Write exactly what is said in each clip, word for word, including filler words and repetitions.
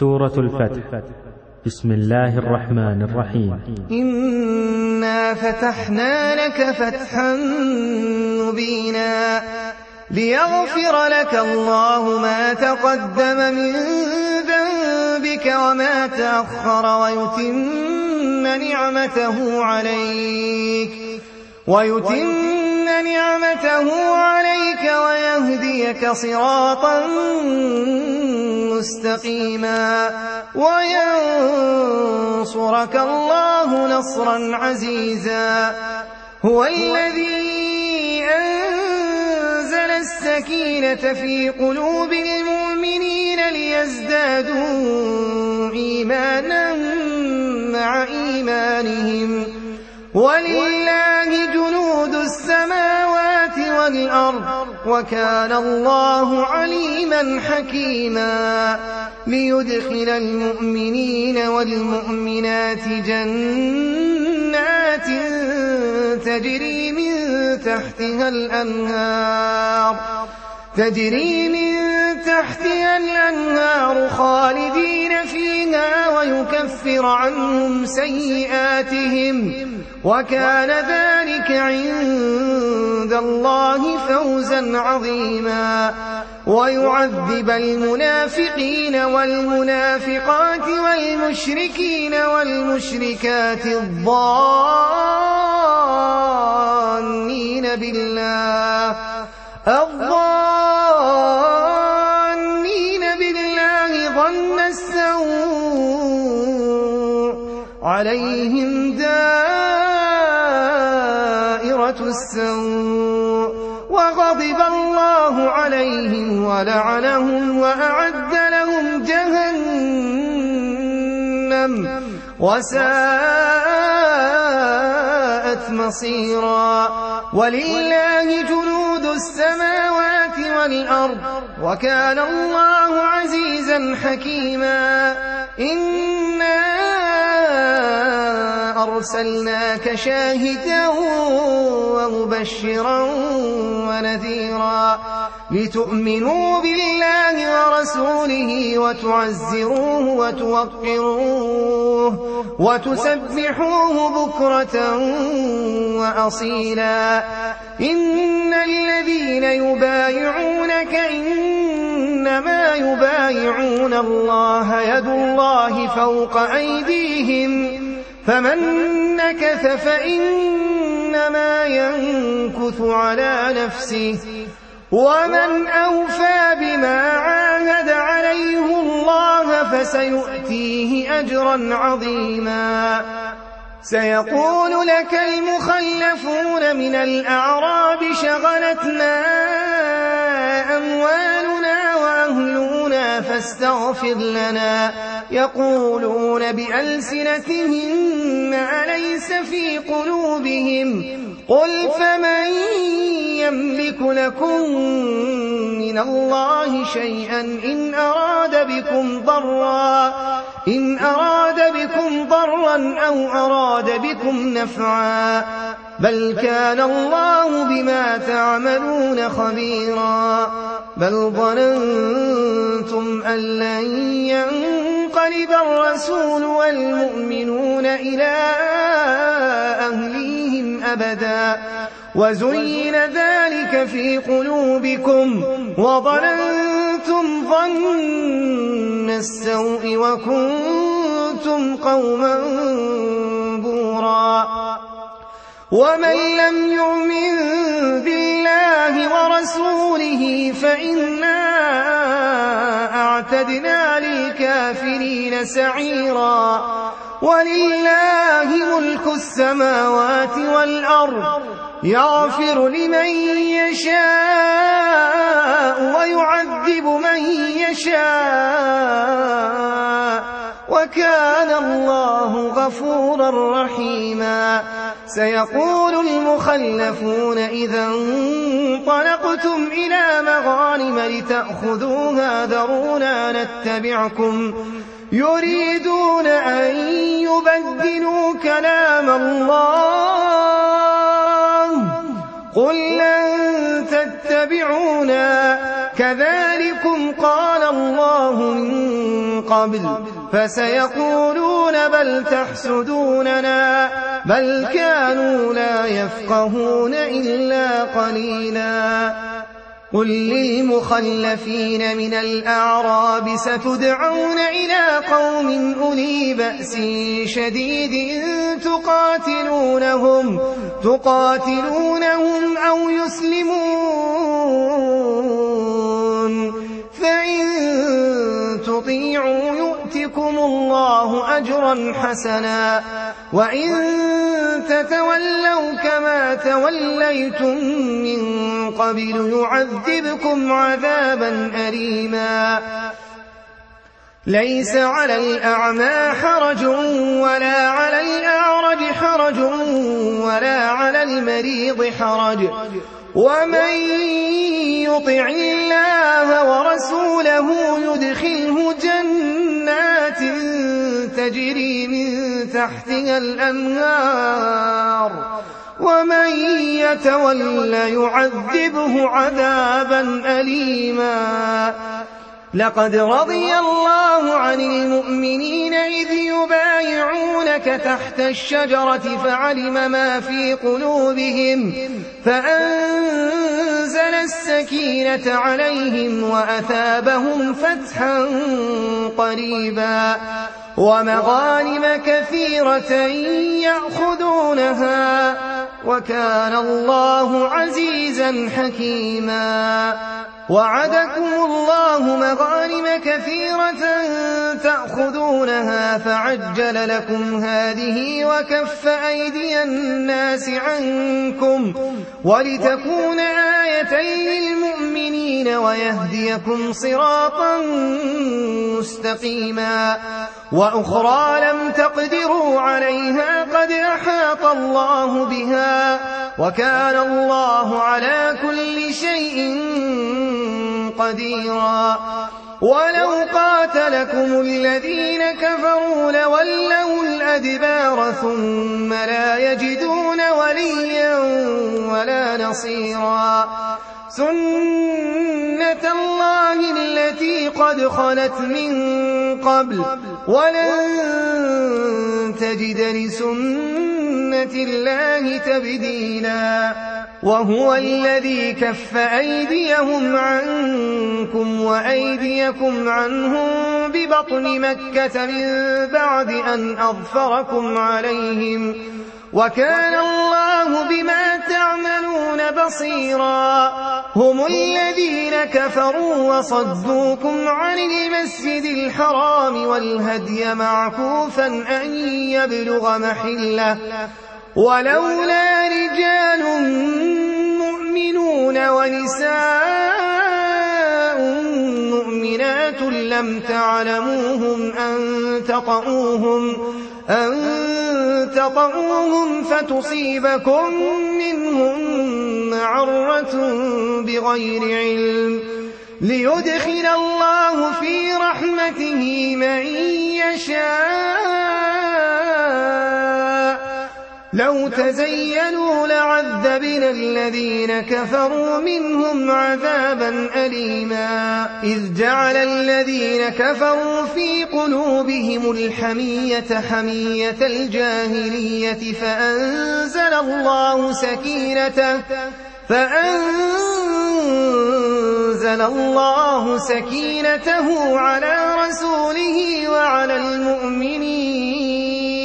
سورة الفتح. بسم الله الرحمن الرحيم. إنا فتحنا لك فتحا مبينا ليغفر لك الله ما تقدم من ذنبك وما تأخر ويتم نعمته عليك ويتم نعمته عليك ويهديك صراطا مستقيما وينصرك الله نصرا عزيزا. هو الذي أنزل السكينة في قلوب المؤمنين ليزدادوا إيمانا مع إيمانهم ولله جنود السماوات والأرض وكان الله عليما حكيما. ليدخل المؤمنين والمؤمنات جنات تجري من تحتها الأنهار تجري من تحتها الأنهار خالدين فيها ويكفر عنهم سيئاتهم وكان ذلك عند الله فوزا عظيما. ويعذب المنافقين والمنافقات والمشركين والمشركات الظانين بالله الظانين بالله ظن السوء عليهم دائرة السوء وغضب الله عليهم ولعنهم وأعد لهم جهنم وساءت مصيرا. ولله جنود السماوات والأرض وكان الله عزيزا حكيما. إنا أرسلناك شاهدا ومبشرا ونذيرا لتؤمنوا بالله ورسوله وتعزروه وتوقروه وتسبحوه بكرة وأصيلا. إن الذين يبايعونك إنما يبايعون الله يد الله فوق أيديهم فمن نكث فإنما ينكث على نفسه ومن أوفى بما عاهد عليه الله فسيؤتيه أجرا عظيما. سيقول لك المخلفون من الأعراب شغلتنا أموالنا وأهلنا فاستغفر لنا يقولون بألسنتهم ما ليس في قلوبهم قل فمن يملك لكم من الله شيئا إن أراد بكم ضرا إن أراد بكم ضرا أو أراد بكم نفعا بل كان الله بما تعملون خبيرا. بل ظننتم أن لن ينقلب الرسول والمؤمنون إلى أهليهم أبدا وزين ذلك في قلوبكم وظننتم ظن السوء وكنتم قوما بورا. ومن لم يؤمن بالله ورسوله فإنا أعتدنا للكافرين سعيرا. ولله ملك السماوات والأرض يغفر لمن يشاء ويعذب من يشاء وكان الله غفورا رحيما. سيقول المخلفون إذا انطلقتم إلى مغانم لتأخذوها ذرونا نتبعكم يريدون أن يبدلوا كلام الله قل لن تتبعونا كذلكم قال الله من قبل فسيقولون بل تحسدوننا بل كانوا لا يفقهون إلا قليلا قل للمخلفين من الأعراب ستدعون إلى قوم أولي بأس شديد تقاتلونهم, تقاتلونهم أو يسلمون فإن تطيعوا يؤتكم الله أجرا حسنا وإن تتولوا كما توليتم من قبل يعذبكم عذابا أليما ليس على الأعمى حرج ولا على الأعرج حرج ولا على المريض حرج ومن يطع الله ورسوله يدخله جنات تجري من تحتها الأنهار ومن يتول يعذبه عذابا أليما لقد رضي الله عن المؤمنين إذ يبايعونك تحت الشجرة فعلم ما في قلوبهم فأنزل السكينة عليهم وأثابهم فتحا قريبا ومغانم كثيرة يأخذونها وكان الله عزيزا حكيما وعدكم الله مغانم كثيرة تأخذونها فعجل لكم هذه وكف أيدي الناس عنكم ولتكون آية للمؤمنين ويهديكم صراطا مستقيما وأخرى لم تقدروا عليها قد أحاط الله بها وكان الله على كل شيء قديرا ولو قاتلكم الذين كفروا لولوا الأدبار ثم لا يجدون وليا ولا نصيرا سنة الله التي قد خلت من قبل ولن تجد لسنة الله تبديلا وهو الذي كف أيديهم عنكم وأيديكم عنهم ببطن مكة من بعد أن أظفركم عليهم وكان الله بما تعملون بصيرا هم الذين كفروا وصدوكم عن المسجد الحرام والهدي معكوفا أن يبلغ محله ولولا رجال مؤمنون ونساء مؤمنات لم تعلموهم أن تطؤوهم أن تطؤوهم فتصيبكم منهم معرة بغير علم ليدخل الله في رحمته من يشاء لو تزينوا لعذبنا الذين كفروا منهم عذابا أليما إذ جعل الذين كفروا في قلوبهم الحمية حمية الجاهلية فأنزل الله سكينته فأنزل الله سكينته على رسوله وعلى المؤمنين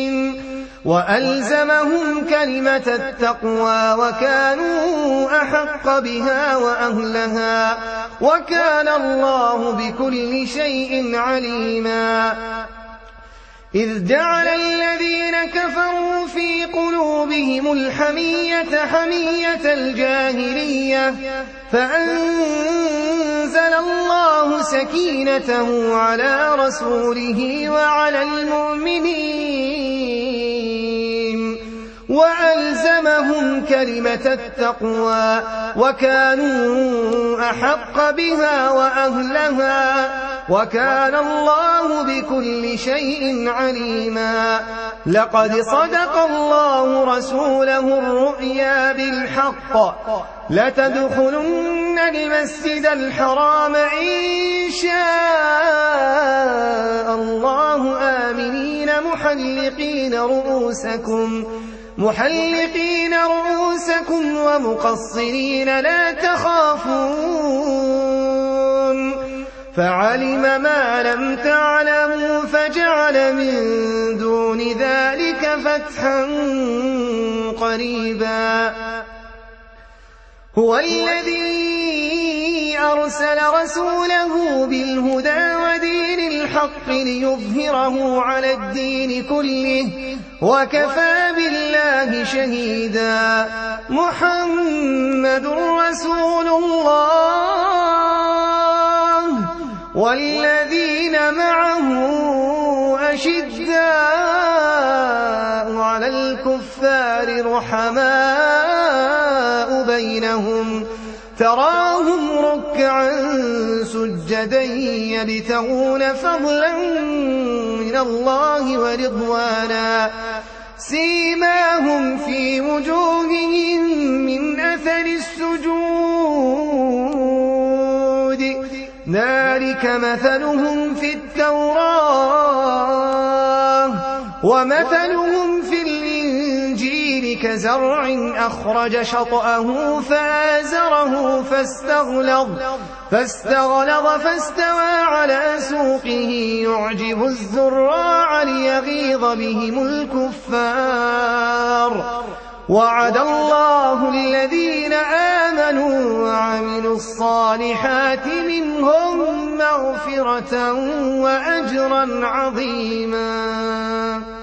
وألزمهم كلمة التقوى وكانوا أحق بها وأهلها وكان الله بكل شيء عليما إذ جعل الذين كفروا في قلوبهم الحمية حمية الجاهلية فأنزل الله سكينته على رسوله وعلى المؤمنين وألزمهم كلمة التقوى وكانوا أحق بها وأهلها وكان الله بكل شيء عليما لقد صدق الله رسوله الرؤيا بالحق لتدخلن المسجد الحرام إن شاء الله آمنين محلقين رؤوسكم محلقين رؤوسكم ومقصرين لا تخافون فعلم ما لم تعلموا فجعل من دون ذلك فتحا قريبا هو الذي أرسل رسوله بالهدى ودين الحق ليظهره على الدين كله وكفى بالله شهيدا محمد رسول الله والذين معه أشداء على الكفار رحماء بينهم تراهم ركعا سجدا يبتغون فضلا من الله ورضوانا سيماهم في وجوههم من أثر السجود ذلك مثلهم في التوراة ومثلهم في الإنجيل كزرع أخرج شطأه فآزره فاستغلظ فاستغلظ فاستوى على سوقه يعجب الزراع ليغيظ بهم الكفار وعد الله الذين آمنوا وعملوا الصالحات منهم مغفرة وأجرا عظيما.